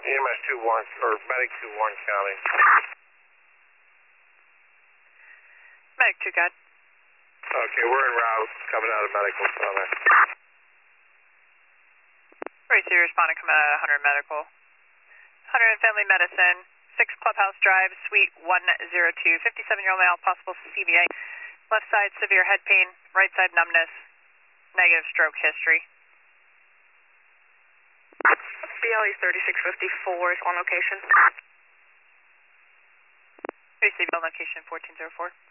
EMS 2-1, or Medic 2-1 counting. Medic 2, got. Okay, we're en route, coming out of medical center. Very serious responding, coming out of 100 medical. 100 family medicine, 6 Clubhouse Drive, suite 102, 57-year-old male, possible CVA. Left side severe head pain, right side numbness, negative stroke history. BLE 3654 is on location. Receive on location 1404.